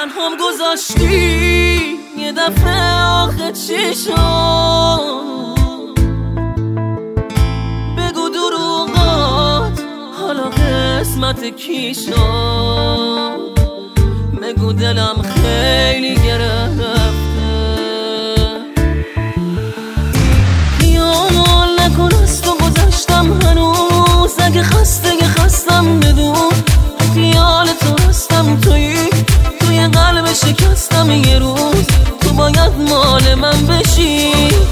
تنهام گذاشتی یه دفعه آخه چی شد؟ بگو دروغات حالا قسمت کی شد؟ بگو دلم خیلی گرفته. خیال نکن از تو گذشتم هنوز، اگه خستم بدون خیال تو هستم. توی قلب شکستم یه روز، تو باید مال من بشی.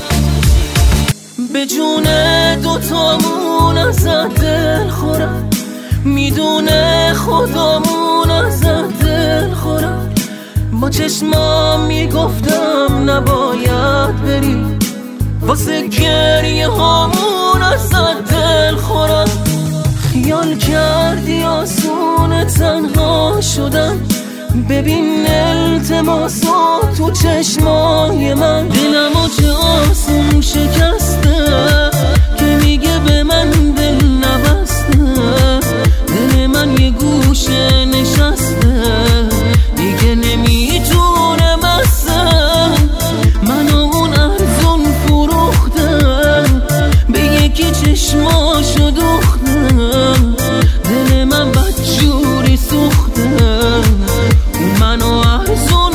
به جون دوتامون ازت دل خورم، میدونه خدامون ازت دل خورم. با چشمام میگفتم نباید بری، واسه گریه هامون ازت دل خورم. خیال کردی آسونه تنها شدن، ببین التماسات تو چشمای من. دلمو چه آسون شکسته که میگه به من دل نبسته. دل من یه گوشه نشسته دیگه نمیتونه بسته. منو اون ارزون فروختن، به یکی چشماشو دوختن. دل من بدجوری سوختن، منو ارزون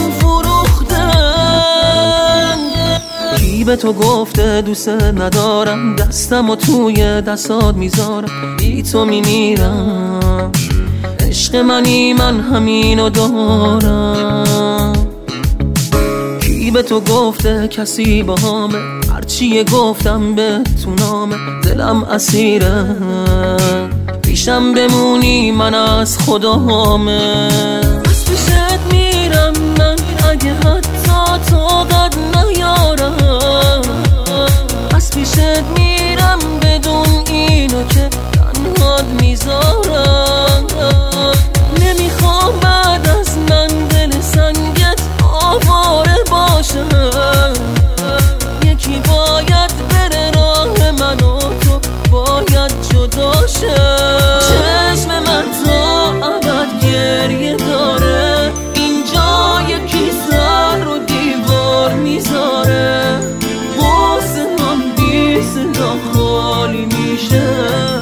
فروختن. کی به تو گفته دوست ندارم؟ دستمو توی دستات میذارم، بی تو میمیرم. عشق منی من همینو دارم. کی به تو گفته کسی باهامه؟ هرچی گفتم به تو نامه. دلم اسیره پیشم بمونی من از خدامه. از پیشت میرم من اگه حتی طاقت نیارم. از پیشت میرم بدون اینو که تنهات میذارم. نمیخوام بعد از من دل سنگت آواره باشم. یکی باید بره راه من و تو باید جدا شم. چشم من تا ابد گریه داره، اینجا یکی سر رو دیوار میذاره. واسه هم بی صدا خالی میشه،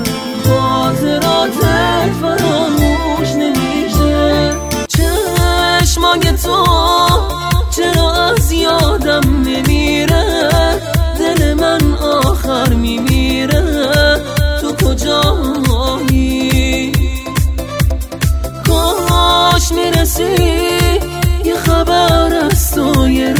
خاطراتت فراموش نمیشه. چشمای تو چرا از یادم نمیره؟ دل من آخر میمیره، تو کجایی؟ کاش میرسی یه خبر از تو، یه